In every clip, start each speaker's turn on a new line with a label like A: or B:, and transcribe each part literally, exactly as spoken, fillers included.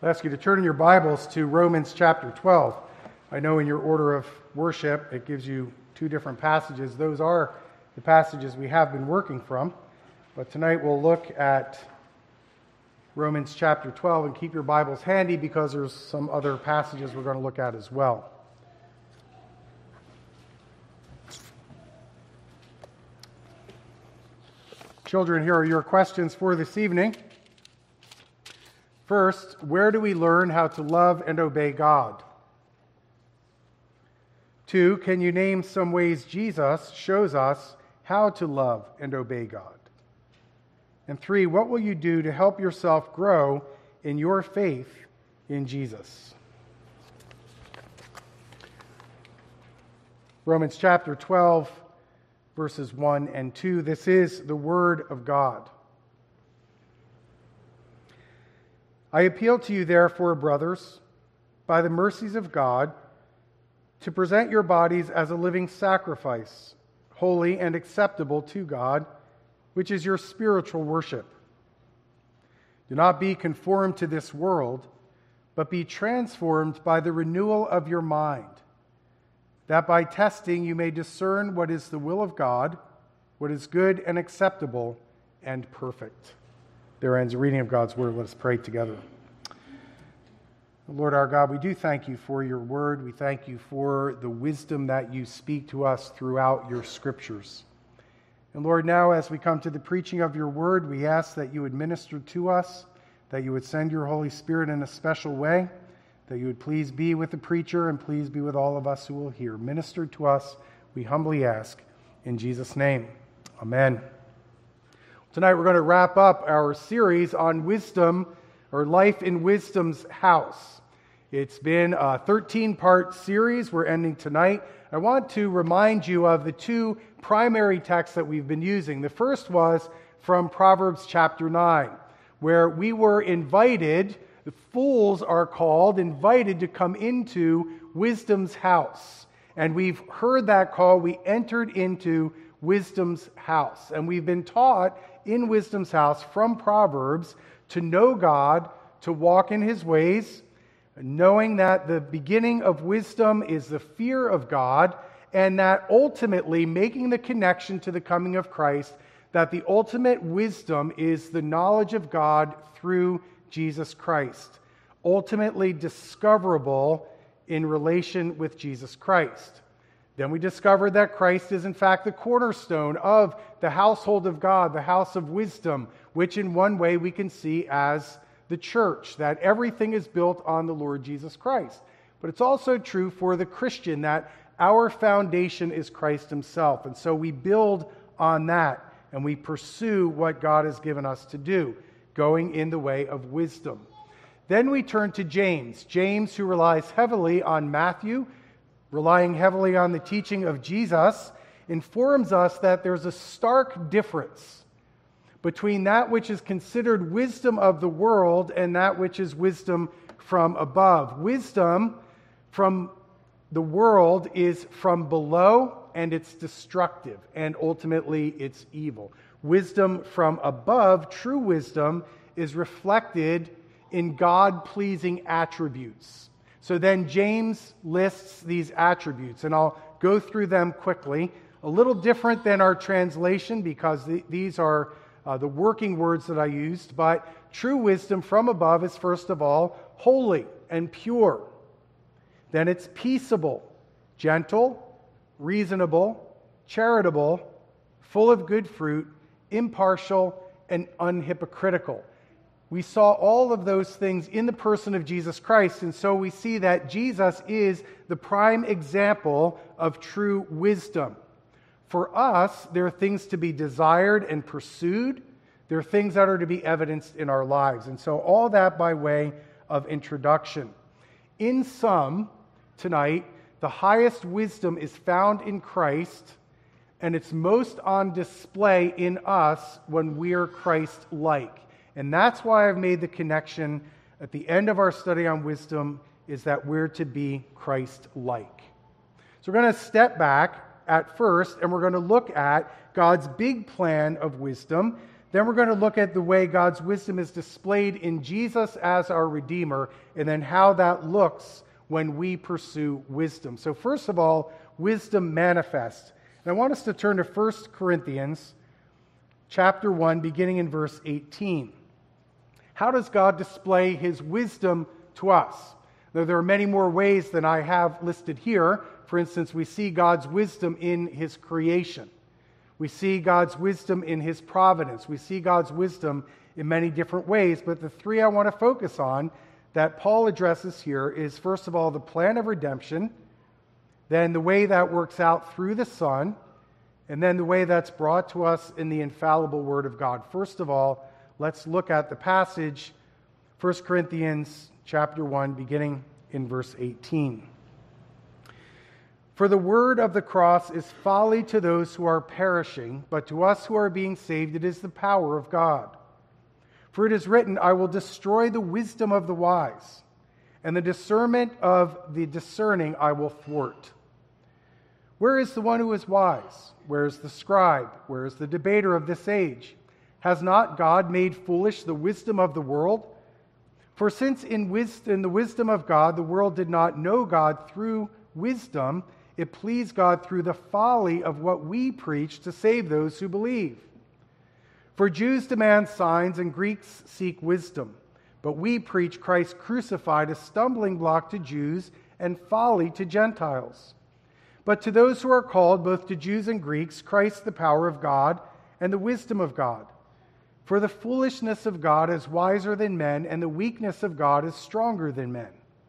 A: I'll ask you to turn in your Bibles to Romans chapter twelve. I know in your order of worship it gives you two different passages. Those are the passages we have been working from. But tonight we'll look at Romans chapter twelve, and keep your Bibles handy because there's some other passages we're going to look at as well. Children, here are your questions for this evening. First, where do we learn how to love and obey God? Two, can you name some ways Jesus shows us how to love and obey God? And three, what will you do to help yourself grow in your faith in Jesus? Romans chapter twelve, verses one and two. This is the Word of God. I appeal to you, therefore, brothers, by the mercies of God, to present your bodies as a living sacrifice, holy and acceptable to God, which is your spiritual worship. Do not be conformed to this world, but be transformed by the renewal of your mind, that by testing you may discern what is the will of God, what is good and acceptable and perfect. There ends the reading of God's word. Let us pray together. Lord our God, we do thank you for your word. We thank you for the wisdom that you speak to us throughout your scriptures. And Lord, now as we come to the preaching of your word, we ask that you would minister to us, that you would send your Holy Spirit in a special way, that you would please be with the preacher and please be with all of us who will hear. Minister to us, we humbly ask, in Jesus' name. Amen. Tonight we're going to wrap up our series on wisdom, or life in wisdom's house. It's been a thirteen-part series. We're ending tonight. I want to remind you of the two primary texts that we've been using. The first was from Proverbs chapter nine, where we were invited, the fools are called, invited to come into wisdom's house. And we've heard that call. We entered into wisdom's house. And we've been taught in wisdom's house from Proverbs to know God, to walk in his ways, knowing that the beginning of wisdom is the fear of God, and that ultimately making the connection to the coming of Christ, that the ultimate wisdom is the knowledge of God through Jesus Christ, ultimately discoverable in relation with Jesus Christ. Then we discovered that Christ is in fact the cornerstone of the household of God, the house of wisdom, which in one way we can see as the church, that everything is built on the Lord Jesus Christ. But it's also true for the Christian that our foundation is Christ himself. And so we build on that and we pursue what God has given us to do, going in the way of wisdom. Then we turn to James. James, who relies heavily on Matthew, relying heavily on the teaching of Jesus, informs us that there's a stark difference between that which is considered wisdom of the world and that which is wisdom from above. Wisdom from the world is from below, and it's destructive, and ultimately it's evil. Wisdom from above, true wisdom, is reflected in God-pleasing attributes. So then James lists these attributes, and I'll go through them quickly. A little different than our translation because th- these are uh, the working words that I used, but true wisdom from above is first of all holy and pure. Then it's peaceable, gentle, reasonable, charitable, full of good fruit, impartial, and unhypocritical. We saw all of those things in the person of Jesus Christ, and so we see that Jesus is the prime example of true wisdom. For us, there are things to be desired and pursued. There are things that are to be evidenced in our lives. And so all that by way of introduction. In sum, tonight, the highest wisdom is found in Christ, and it's most on display in us when we're Christ-like. And that's why I've made the connection at the end of our study on wisdom, is that we're to be Christ-like. So we're going to step back at first, and we're going to look at God's big plan of wisdom Then we're going to look at the way God's wisdom is displayed in Jesus as our Redeemer, and then how that looks when we pursue wisdom. So first of all, wisdom manifest. And I want us to turn to First Corinthians chapter one, beginning in verse eighteen. How does God display his wisdom to us? Now, there are many more ways than I have listed here. For instance, we see God's wisdom in his creation. We see God's wisdom in his providence. We see God's wisdom in many different ways. But the three I want to focus on that Paul addresses here is, first of all, the plan of redemption, then the way that works out through the Son, and then the way that's brought to us in the infallible Word of God. First of all, let's look at the passage, First Corinthians chapter one, beginning in verse eighteen. For the word of the cross is folly to those who are perishing, but to us who are being saved it is the power of God. For it is written, I will destroy the wisdom of the wise, and the discernment of the discerning I will thwart. Where is the one who is wise? Where is the scribe? Where is the debater of this age? Has not God made foolish the wisdom of the world? For since in, wisdom, in the wisdom of God the world did not know God through wisdom, it pleased God through the folly of what we preach to save those who believe. For Jews demand signs and Greeks seek wisdom, but we preach Christ crucified, a stumbling block to Jews and folly to Gentiles. But to those who are called, both to Jews and Greeks, Christ the power of God and the wisdom of God. For the foolishness of God is wiser than men, and the weakness of God is stronger than men.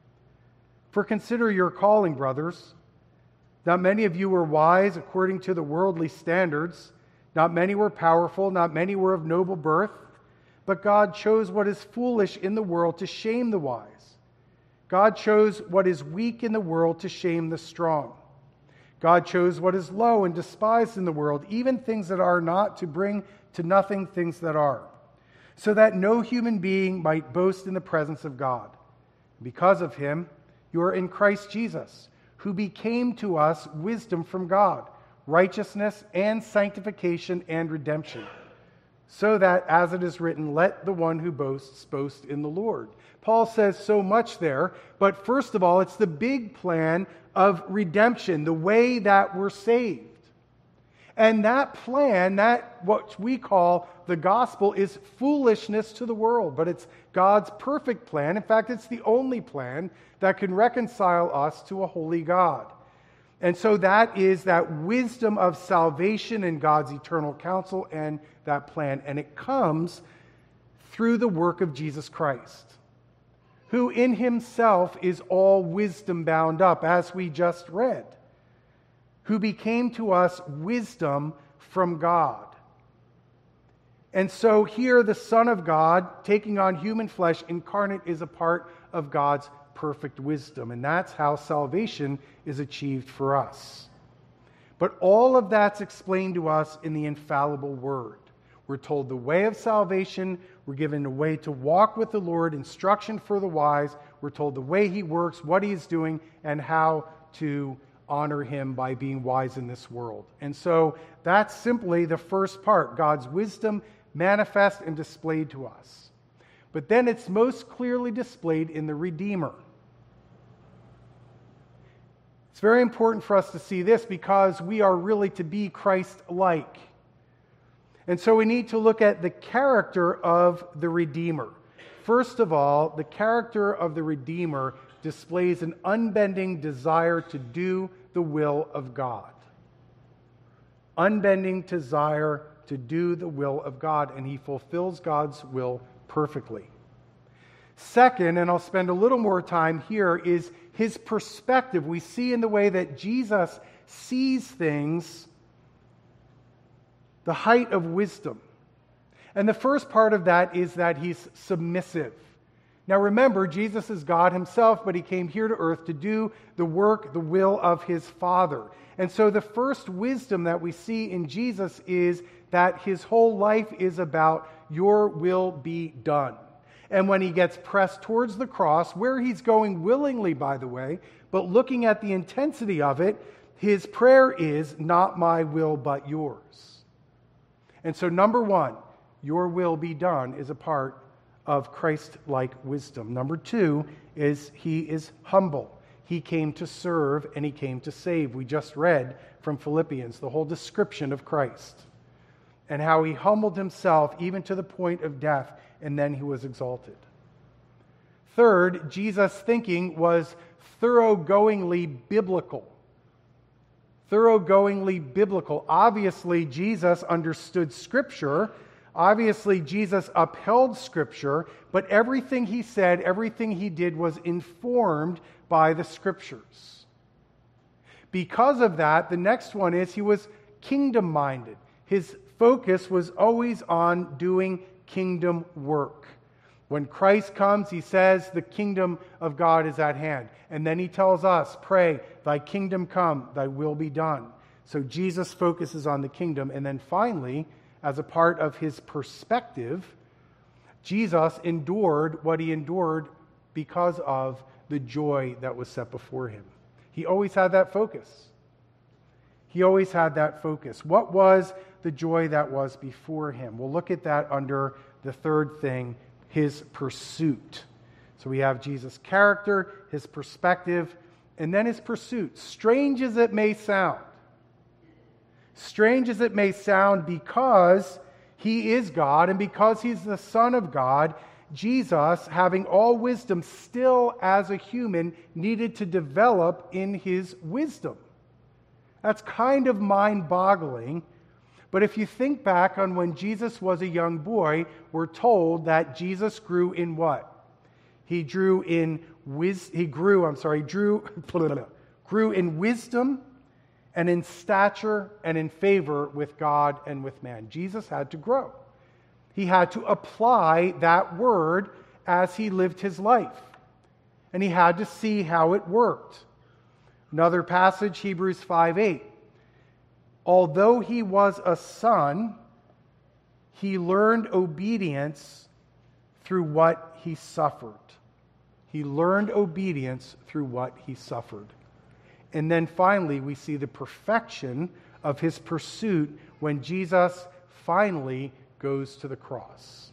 A: For consider your calling, brothers. Not many of you were wise according to the worldly standards. Not many were powerful. Not many were of noble birth. But God chose what is foolish in the world to shame the wise. God chose what is weak in the world to shame the strong. God chose what is low and despised in the world, even things that are not, to bring to nothing things that are, so that no human being might boast in the presence of God. Because of him, you are in Christ Jesus, who became to us wisdom from God, righteousness and sanctification and redemption, so that, as it is written, let the one who boasts boast in the Lord. Paul says so much there, but first of all, it's the big plan of redemption, the way that we're saved. And that plan, that what we call the gospel, is foolishness to the world, but it's God's perfect plan. In fact, it's the only plan that can reconcile us to a holy God. And so that is that wisdom of salvation in God's eternal counsel and that plan. And it comes through the work of Jesus Christ, who in himself is all wisdom bound up, as we just read, who became to us wisdom from God. And so here the Son of God, taking on human flesh, incarnate, is a part of God's perfect wisdom. And that's how salvation is achieved for us. But all of that's explained to us in the infallible Word. We're told the way of salvation. We're given a way to walk with the Lord, instruction for the wise. We're told the way he works, what he is doing, and how to honor him by being wise in this world. And so that's simply the first part, God's wisdom manifest and displayed to us. But then it's most clearly displayed in the Redeemer. It's very important for us to see this because we are really to be Christ-like. And so we need to look at the character of the Redeemer. First of all, the character of the Redeemer displays an unbending desire to do the will of God. Unbending desire to do the will of God, and he fulfills God's will perfectly. Second, and I'll spend a little more time here, is his perspective. We see in the way that Jesus sees things the height of wisdom. And the first part of that is that he's submissive. Now remember, Jesus is God himself, but he came here to earth to do the work, the will of his Father. And so the first wisdom that we see in Jesus is that his whole life is about your will be done. And when he gets pressed towards the cross, where he's going willingly, by the way, but looking at the intensity of it, his prayer is, not my will, but yours. And so number one, your will be done is a part of Christ-like wisdom. Number two is he is humble. He came to serve and he came to save. We just read from Philippians the whole description of Christ and how he humbled himself even to the point of death, and then he was exalted. Third, Jesus' thinking was thoroughgoingly biblical. Thoroughgoingly biblical. Obviously, Jesus understood Scripture. Obviously, Jesus upheld Scripture, but everything he said, everything he did was informed by the Scriptures. Because of that, the next one is he was kingdom-minded. His focus was always on doing kingdom work. When Christ comes, he says the kingdom of God is at hand. And then he tells us, pray, thy kingdom come, thy will be done. So Jesus focuses on the kingdom. And then finally, as a part of his perspective, Jesus endured what he endured because of the joy that was set before him. He always had that focus. He always had that focus. What was the joy that was before him? We'll look at that under the third thing, his pursuit. So we have Jesus' character, his perspective, and then his pursuit. Strange as it may sound. Strange as it may sound, because he is God and because he's the Son of God, Jesus, having all wisdom still as a human, needed to develop in his wisdom. That's kind of mind-boggling. But if you think back on when Jesus was a young boy, we're told that Jesus grew in what? He drew in wis- he grew, I'm sorry, drew grew in wisdom and in stature and in favor with God and with man. Jesus had to grow. He had to apply that word as he lived his life. And he had to see how it worked. Another passage, Hebrews five eight. Although he was a son, he learned obedience through what he suffered. He learned obedience through what he suffered. And then finally, we see the perfection of his pursuit when Jesus finally goes to the cross.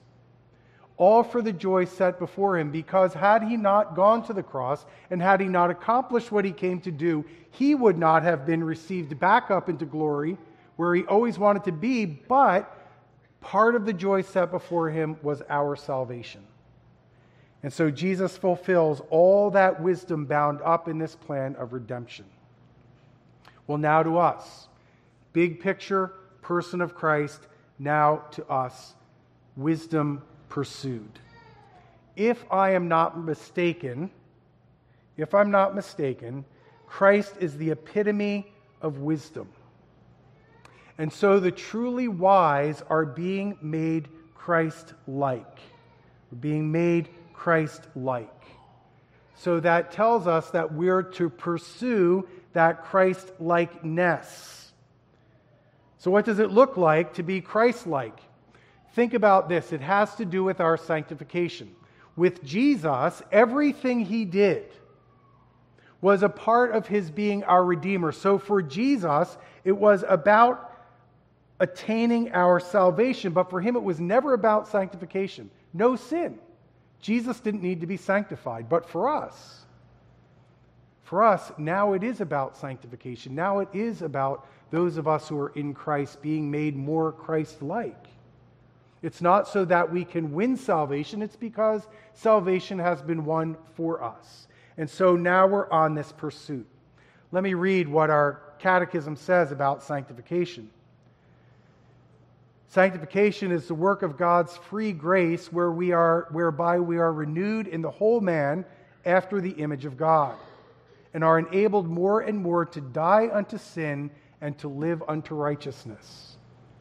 A: All for the joy set before him, because had he not gone to the cross and had he not accomplished what he came to do, he would not have been received back up into glory where he always wanted to be, but part of the joy set before him was our salvation. And so Jesus fulfills all that wisdom bound up in this plan of redemption. Well, now to us. Big picture, person of Christ, now to us. Wisdom pursued. If I am not mistaken, if I'm not mistaken, Christ is the epitome of wisdom. And so the truly wise are being made Christ-like. Being made Christ-like. So that tells us that we're to pursue that Christ-likeness. So what does it look like to be Christ-like? Think about this. It has to do with our sanctification. With Jesus, everything he did was a part of his being our Redeemer. So for Jesus, it was about attaining our salvation, but for him it was never about sanctification. No sin. Jesus didn't need to be sanctified, but for us, for us, now it is about sanctification. Now it is about those of us who are in Christ being made more Christ-like. It's not so that we can win salvation, it's because salvation has been won for us. And so now we're on this pursuit. Let me read what our catechism says about sanctification. Sanctification is the work of God's free grace where we are, whereby we are renewed in the whole man after the image of God, and are enabled more and more to die unto sin and to live unto righteousness.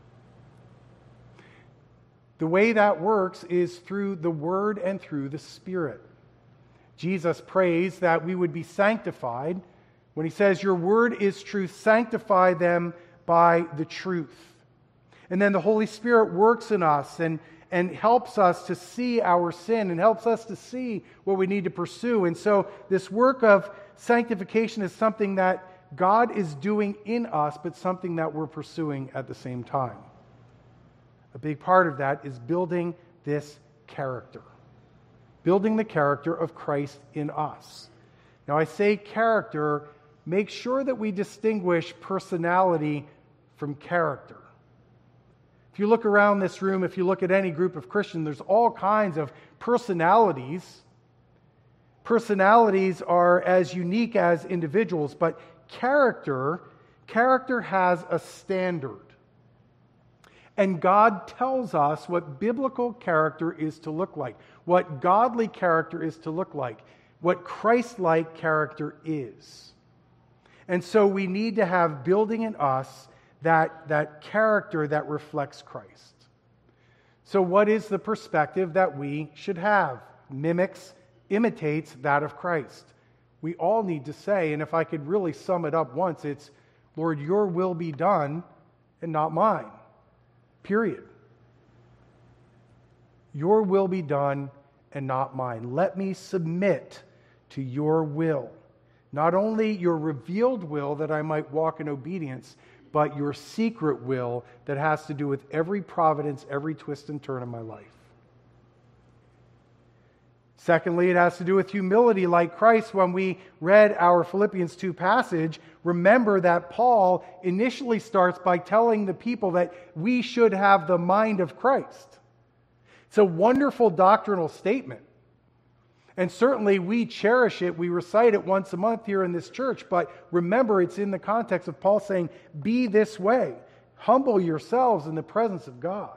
A: The way that works is through the Word and through the Spirit. Jesus prays that we would be sanctified when he says, your word is truth, sanctify them by the truth. And then the Holy Spirit works in us and, and helps us to see our sin and helps us to see what we need to pursue. And so this work of sanctification is something that God is doing in us, but something that we're pursuing at the same time. A big part of that is building this character. Building the character of Christ in us. Now I say character, make sure that we distinguish personality from character. If you look around this room, if you look at any group of Christians, there's all kinds of personalities. Personalities are as unique as individuals, but character, character has a standard. And God tells us what biblical character is to look like, what godly character is to look like, what Christ-like character is. And so we need to have building in us that, that character that reflects Christ. So what is the perspective that we should have? Mimics, imitates that of Christ. We all need to say, and if I could really sum it up once, it's, Lord, your will be done and not mine. Period. Your will be done and not mine. Let me submit to your will. Not only your revealed will that I might walk in obedience, but your secret will that has to do with every providence, every twist and turn of my life. Secondly, it has to do with humility like Christ. When we read our Philippians two passage, remember that Paul initially starts by telling the people that we should have the mind of Christ. It's a wonderful doctrinal statement. And certainly we cherish it. We recite it once a month here in this church. But remember, it's in the context of Paul saying, be this way. Humble yourselves in the presence of God.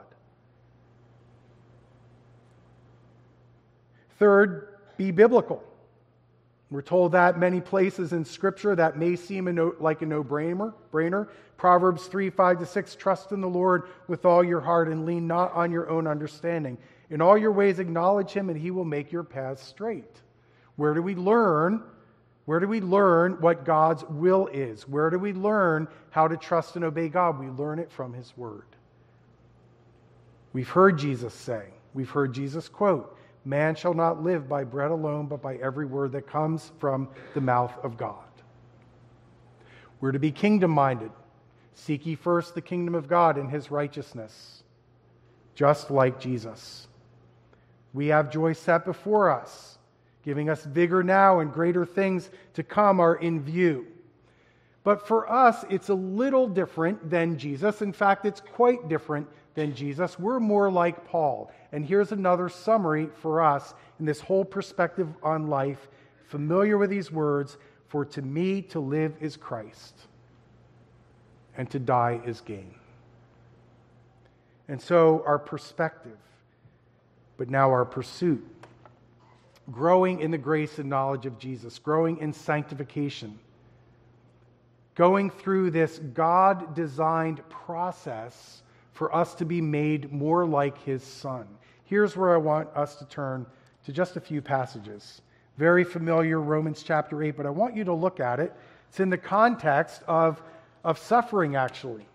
A: Third, be biblical. We're told that many places in Scripture. That may seem a no, like a no-brainer. Brainer. Proverbs three, five to six, trust in the Lord with all your heart and lean not on your own understanding. In all your ways acknowledge Him and He will make your paths straight. Where do we learn? Where do we learn what God's will is? Where do we learn how to trust and obey God? We learn it from His Word. We've heard Jesus say, we've heard Jesus quote, man shall not live by bread alone, but by every word that comes from the mouth of God. We're to be kingdom-minded. Seek ye first the kingdom of God and His righteousness, just like Jesus. We have joy set before us, giving us vigor now, and greater things to come are in view. But for us, it's a little different than Jesus. In fact, it's quite different than Jesus. We're more like Paul. And here's another summary for us in this whole perspective on life, familiar with these words, for to me to live is Christ, and to die is gain. And so our perspective, but now our pursuit, growing in the grace and knowledge of Jesus, growing in sanctification, going through this God-designed process for us to be made more like His Son. Here's where I want us to turn to just a few passages. Very familiar, Romans chapter eight, but I want you to look at it. It's in the context of, of suffering, actually.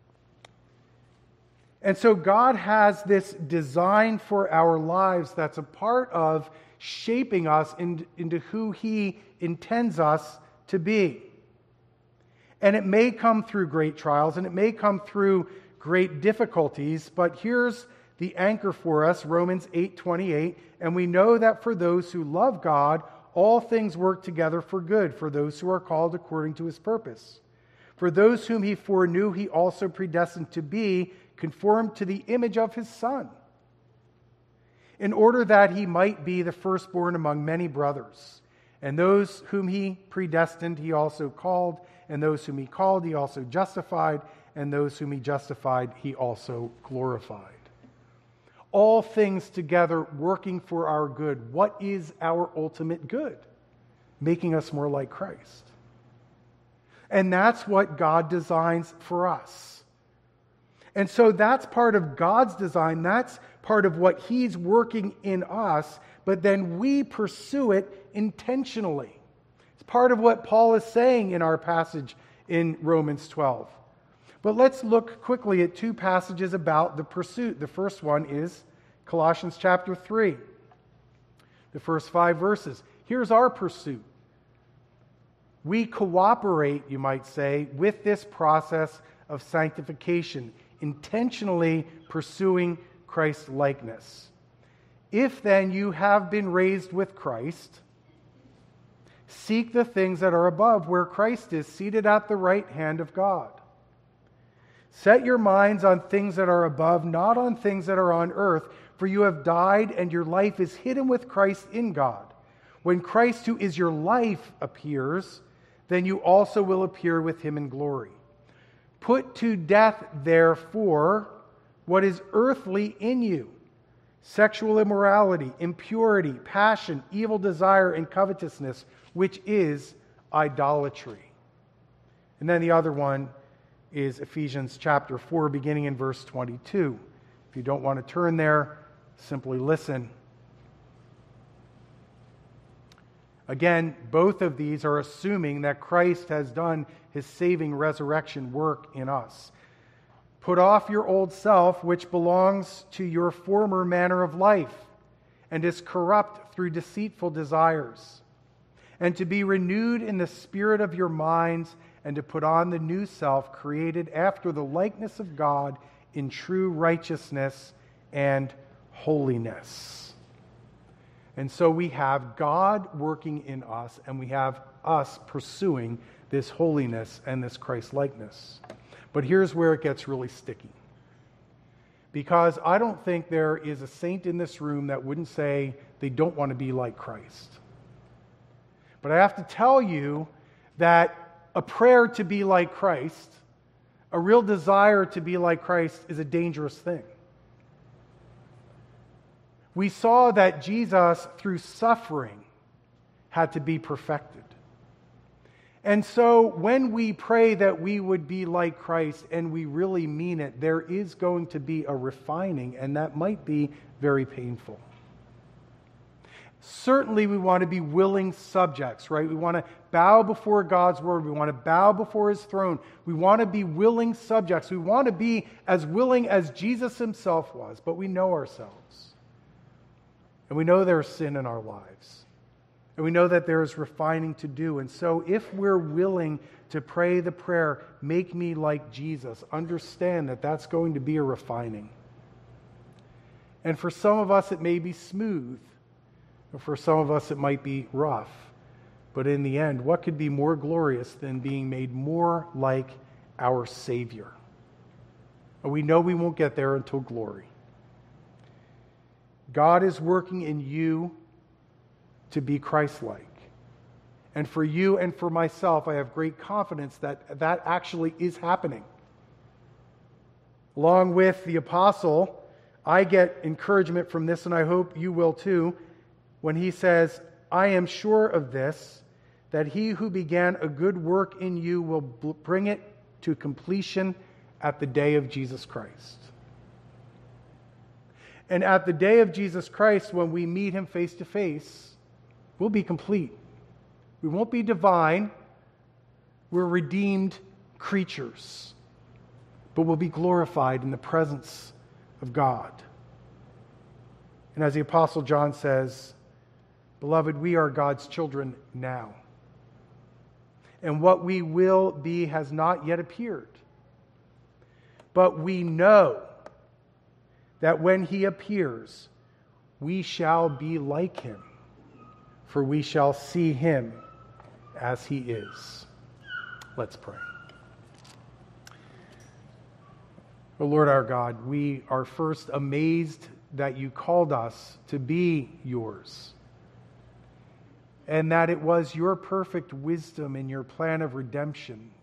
A: And so God has this design for our lives that's a part of shaping us in, into who He intends us to be. And it may come through great trials, and it may come through great difficulties, but here's the anchor for us, Romans eight twenty-eight, and we know that for those who love God, all things work together for good, for those who are called according to His purpose. For those whom He foreknew, He also predestined to be conformed to the image of His Son, in order that He might be the firstborn among many brothers. And those whom He predestined, He also called, and those whom He called, He also justified, and those whom He justified, He also glorified. All things together working for our good. What is our ultimate good? Making us more like Christ. And that's what God designs for us. And so that's part of God's design. That's part of what He's working in us, but then we pursue it intentionally. It's part of what Paul is saying in our passage in Romans twelve. But let's look quickly at two passages about the pursuit. The first one is Colossians chapter three, the first five verses. Here's our pursuit. We cooperate, you might say, with this process of sanctification intentionally pursuing Christ's likeness. If then you have been raised with Christ, seek the things that are above, where Christ is seated at the right hand of God. Set your minds on things that are above, not on things that are on earth, for you have died, and your life is hidden with Christ in God. When Christ, who is your life, appears, then you also will appear with him in glory. Put to death, therefore, what is earthly in you: sexual immorality, impurity, passion, evil desire, and covetousness, which is idolatry. And then the other one is Ephesians chapter four, beginning in verse twenty-two. If you don't want to turn there, simply listen. Again, both of these are assuming that Christ has done his saving resurrection work in us. Put off your old self, which belongs to your former manner of life and is corrupt through deceitful desires, and to be renewed in the spirit of your minds, and to put on the new self, created after the likeness of God in true righteousness and holiness. And so we have God working in us, and we have us pursuing this holiness and this Christ-likeness. But here's where it gets really sticky. Because I don't think there is a saint in this room that wouldn't say they don't want to be like Christ. But I have to tell you that a prayer to be like Christ, a real desire to be like Christ, is a dangerous thing. We saw that Jesus, through suffering, had to be perfected. And so when we pray that we would be like Christ, and we really mean it, there is going to be a refining, and that might be very painful. Certainly we want to be willing subjects, right? We want to bow before God's word. We want to bow before his throne. We want to be willing subjects. We want to be as willing as Jesus himself was, but we know ourselves. And we know there's sin in our lives. And we know that there is refining to do. And so if we're willing to pray the prayer, make me like Jesus, understand that that's going to be a refining. And for some of us, it may be smooth. Or for some of us, it might be rough. But in the end, what could be more glorious than being made more like our Savior? And we know we won't get there until glory. God is working in you to be Christ-like. And for you and for myself, I have great confidence that that actually is happening. Along with the apostle, I get encouragement from this, and I hope you will too, when he says, I am sure of this, that he who began a good work in you will bring it to completion at the day of Jesus Christ. And at the day of Jesus Christ, when we meet him face to face, we'll be complete. We won't be divine. We're redeemed creatures. But we'll be glorified in the presence of God. And as the Apostle John says, beloved, we are God's children now. And what we will be has not yet appeared. But we know that when he appears, we shall be like him, for we shall see him as he is. Let's pray. O Lord our God, we are first amazed that you called us to be yours, and that it was your perfect wisdom in your plan of redemption